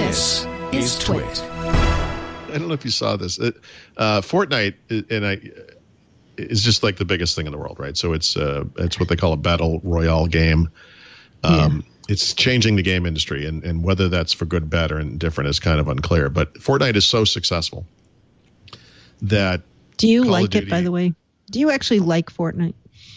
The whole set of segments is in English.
This is Twit. I don't know if you saw this. Fortnite is just like the biggest thing in the world, right? So it's what they call a battle royale game. It's changing the game industry, and whether that's for good, bad, or indifferent is kind of unclear. But Fortnite is so successful that Do you like it, by the way? Do you actually like Fortnite?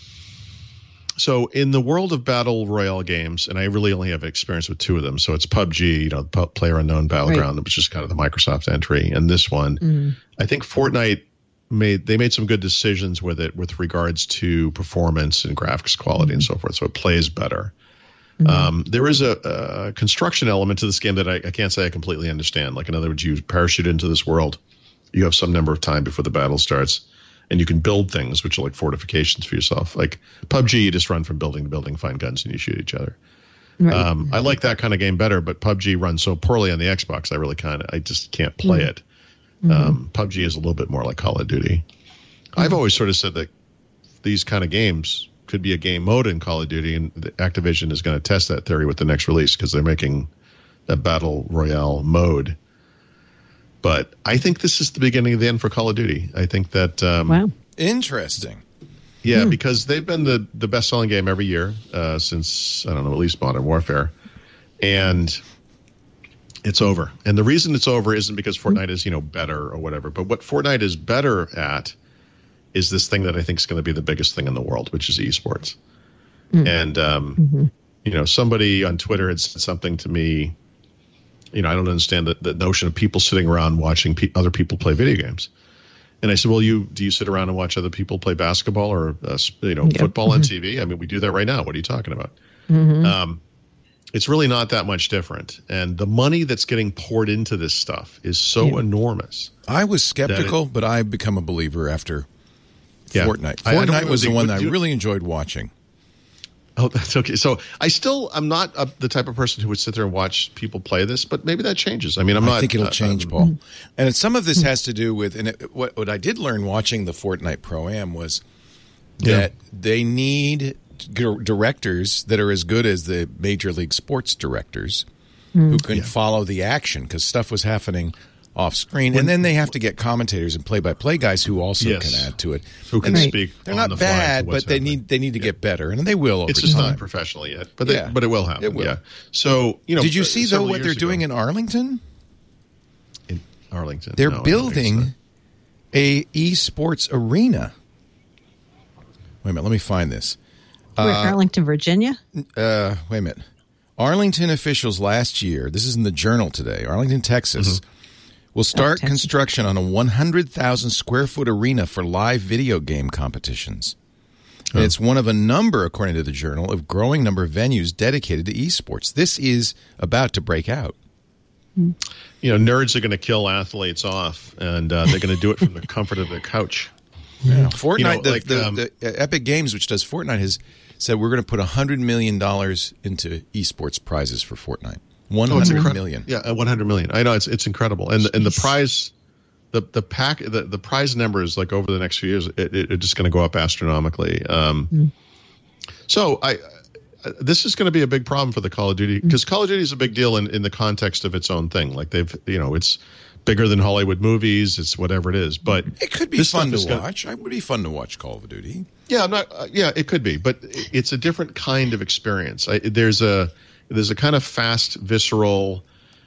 So in the world of battle royale games, and I really only have experience with two of them. So it's PUBG, PlayerUnknown Battleground, which is kind of the Microsoft entry, and this one. I think Fortnite made some good decisions with it with regards to performance and graphics quality and so forth. So it plays better. There is a construction element to this game that I can't say I completely understand. Like, in other words, you parachute into this world, you have some number of time before the battle starts, and you can build things, which are like fortifications for yourself. Like PUBG, you just run from building to building, find guns, and you shoot each other. Right. I like that kind of game better, but PUBG runs so poorly on the Xbox, I just can't play it. PUBG is a little bit more like Call of Duty. I've always sort of said that these kind of games could be a game mode in Call of Duty, and Activision is going to test that theory with the next release because they're making a battle royale mode. But I think this is the beginning of the end for Call of Duty. I think that wow, interesting. Yeah, because they've been the best-selling game every year since, I don't know, at least Modern Warfare. And it's over. And the reason it's over isn't because Fortnite is, better or whatever. But what Fortnite is better at is this thing that I think is going to be the biggest thing in the world, which is esports. And, somebody on Twitter had said something to me. I don't understand the notion of people sitting around watching other people play video games. And I said, well, do you sit around and watch other people play basketball or, football on TV? I mean, we do that right now. What are you talking about? It's really not that much different. And the money that's getting poured into this stuff is so enormous. I was skeptical, but I've become a believer after Fortnite. Fortnite was the one that I really enjoyed watching. Oh, that's okay. So I'm not the type of person who would sit there and watch people play this, but maybe that changes. I mean, I think it'll change, Paul. And some of this has to do with, what I did learn watching the Fortnite Pro-Am was that they need directors that are as good as the Major League Sports directors who can follow the action, because stuff was happening off screen, and then they have to get commentators and play-by-play guys who also can add to it. Who can speak? They're not bad, but they need to get better, and they will. Over it's just time. Not professional yet, but it will happen. It will. Yeah. So did you see though what they're doing in Arlington? In Arlington, they're building a esports arena. Wait a minute, let me find this. Where, Arlington, Virginia? Wait a minute. Arlington officials last year. This is in the Journal today. Arlington, Texas. Will start construction on a 100,000 square foot arena for live video game competitions. And it's one of a number, according to the Journal, of growing number of venues dedicated to esports. This is about to break out. Nerds are going to kill athletes off, and they're going to do it from the comfort of their couch. Yeah. Fortnite, the Epic Games, which does Fortnite, has said we're going to put $100 million into esports prizes for Fortnite. 100 million. Yeah, 100 million. I know it's incredible, and the prize, the prize numbers, like over the next few years, it's just going to go up astronomically. So this is going to be a big problem for the Call of Duty, because Call of Duty is a big deal in the context of its own thing. Like it's bigger than Hollywood movies. It's whatever it is, but it could be fun to watch. It would be fun to watch Call of Duty. Yeah, I'm not. It could be, but it's a different kind of experience. There's a kind of fast, visceral,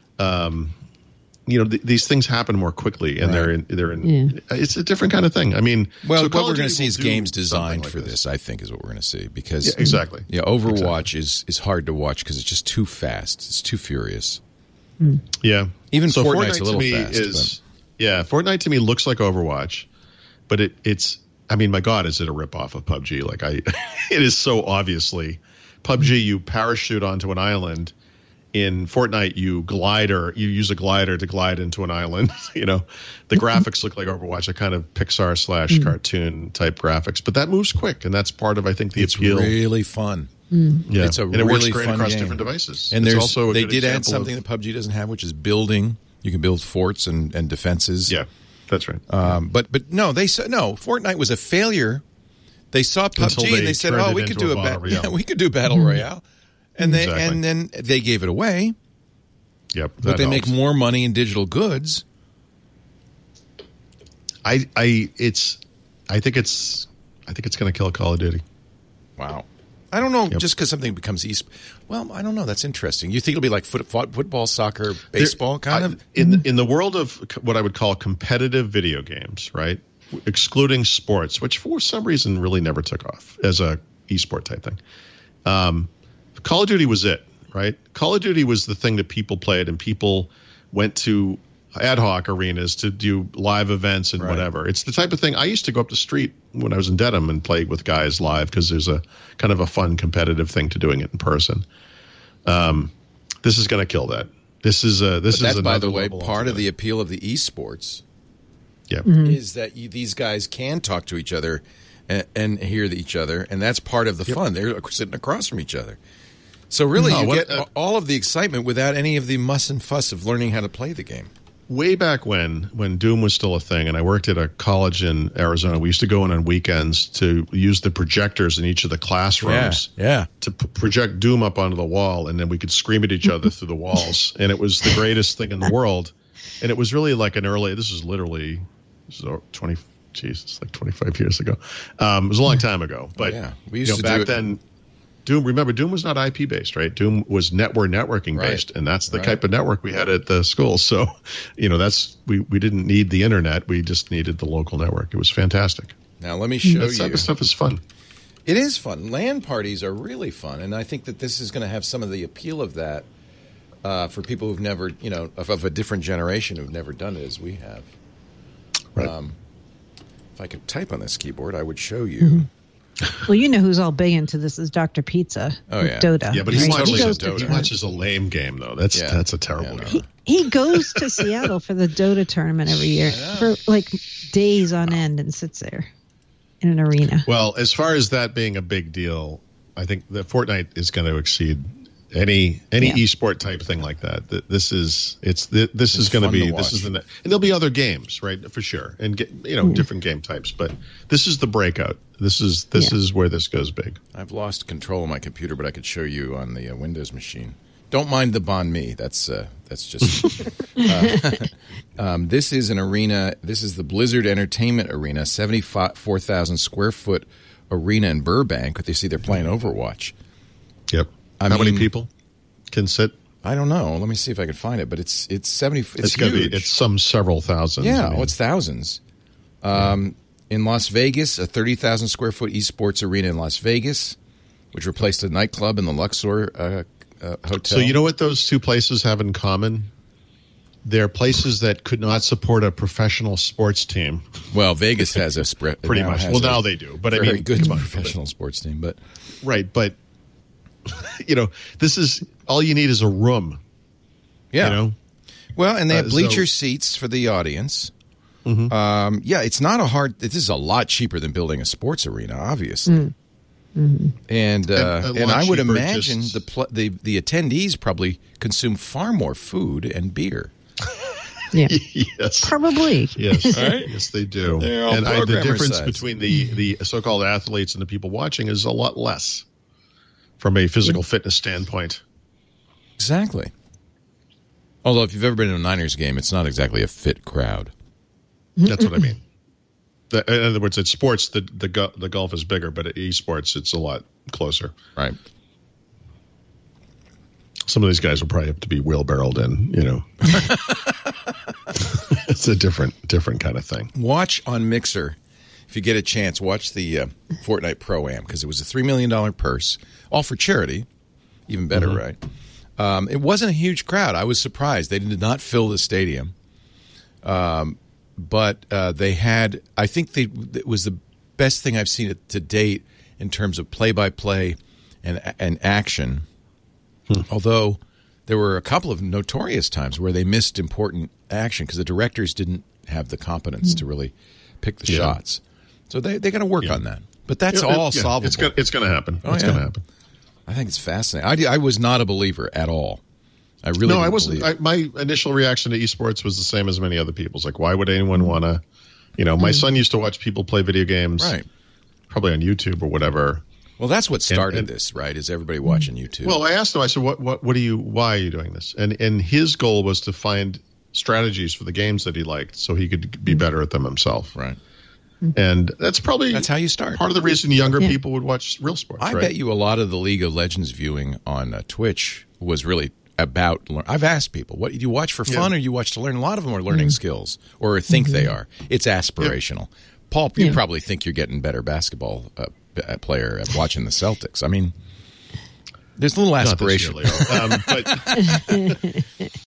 these things happen more quickly, and they're in. It's a different kind of thing. I mean, what we're going to see is games designed for this. I think is what we're going to see, because exactly. Overwatch is hard to watch because it's just too fast. It's too furious. Yeah, even Fortnite's a little fast. Fortnite to me looks like Overwatch, but it's. I mean, my God, is it a ripoff of PUBG? Like it is so obviously. PUBG, you parachute onto an island. In Fortnite, you use a glider to glide into an island. The graphics look like Overwatch, a kind of Pixar / cartoon type graphics, but that moves quick, and that's part of, I think, the appeal. It's really fun. Yeah, it's a and really it works great fun across game. different devices. And they did add something that PUBG doesn't have, which is building. You can build forts and defenses. Yeah, that's right. But no, they said no. Fortnite was a failure. They saw PUBG and they said, "Oh, we could do we could do battle royale," and then they gave it away. Yep. But they make more money in digital goods. I think it's going to kill Call of Duty. Wow. I don't know, just because something becomes well, I don't know. That's interesting. You think it'll be like football, soccer, baseball, kind of? In the world of what I would call competitive video games, right? Excluding sports, which for some reason really never took off as a esport type thing. Call of Duty was it, right? Call of Duty was the thing that people played, and people went to ad hoc arenas to do live events and whatever. It's the type of thing I used to go up the street when I was in Dedham and play with guys live because there's a kind of a fun competitive thing to doing it in person. This is going to kill that. This is by the way, part of the appeal of the esports. Yeah, is that these guys can talk to each other and hear each other, and that's part of the fun. They're sitting across from each other. So really, you get all of the excitement without any of the muss and fuss of learning how to play the game. Way back when Doom was still a thing, and I worked at a college in Arizona, we used to go in on weekends to use the projectors in each of the classrooms to project Doom up onto the wall, and then we could scream at each other through the walls. And it was the greatest thing in the world. And it was really like this is like 25 years ago. It was a long time ago. But we used to back then, Doom was not IP based, right? Doom was networking based, and that's the type of network we had at the school. So, we didn't need the internet; we just needed the local network. It was fantastic. Now let me show you. That type of stuff is fun. It is fun. LAN parties are really fun, and I think that this is going to have some of the appeal of that for people who've never, of a different generation who've never done it as we have. Right. If I could type on this keyboard, I would show you. Well, you know who's all big into this is Dr. Pizza with Dota. Yeah, but he watches a lame game, though. That's a terrible game. He goes to Seattle for the Dota tournament every year for like days on end and sits there in an arena. Well, as far as that being a big deal, I think that Fortnite is going to exceed any esport type thing like that. This is going to be and there'll be other games, right, for sure, and different game types, but this is the breakout. This is where this goes big. I've lost control of my computer, but I could show you on the Windows machine. Don't mind the banh mi. That's just this is an arena. This is the Blizzard Entertainment Arena, 74,000 square foot arena in Burbank. You see, they're playing Overwatch. Yep. How many people can sit? I don't know. Let me see if I can find it. But it's 70. It's huge. It's some several thousands. Yeah, it's thousands. In Las Vegas, a 30,000 square foot esports arena in Las Vegas, which replaced a nightclub in the Luxor hotel. So you know what those two places have in common? They're places that could not support a professional sports team. Well, Vegas has a pretty much. Well, now they do, but very good professional sports team. But but. This is all you need is a room. Yeah. Well, and they have bleacher seats for the audience. Mm-hmm. It's not this is a lot cheaper than building a sports arena, obviously. Mm-hmm. And I would imagine the attendees probably consume far more food and beer. Yeah. Yes. Probably. Yes. Right? Yes, they do. And the difference between the so-called athletes and the people watching is a lot less. From a physical fitness standpoint. Exactly. Although if you've ever been in a Niners game, it's not exactly a fit crowd. That's what I mean. In other words, at sports, the gulf is bigger, but at esports, it's a lot closer. Right. Some of these guys will probably have to be wheelbarrowed in, It's a different kind of thing. Watch on Mixer. If you get a chance, watch the Fortnite Pro-Am, because it was a $3 million purse, all for charity. Even better, right? It wasn't a huge crowd. I was surprised. They did not fill the stadium. But they had, I think it was the best thing I've seen to date in terms of play-by-play and action. Although there were a couple of notorious times where they missed important action because the directors didn't have the competence to really pick the shots. So they got to work on that. But that's all solvable. It's going to happen. It's going to happen. I think it's fascinating. I was not a believer at all. I really I wasn't. My initial reaction to esports was the same as many other people's. Like, why would anyone want to? My son used to watch people play video games, right? Probably on YouTube or whatever. Well, that's what started this, right? Is everybody watching YouTube? Well, I asked him. I said, why are you doing this? And his goal was to find strategies for the games that he liked, so he could be better at them himself. Right. And that's how you start. Part of the reason younger people would watch real sports. I bet you a lot of the League of Legends viewing on Twitch was really about. I've asked people, what do you watch for fun, or you watch to learn? A lot of them are learning skills, or think they are. It's aspirational. Paul, you probably think you're getting better basketball player at watching the Celtics. I mean, there's a little aspiration.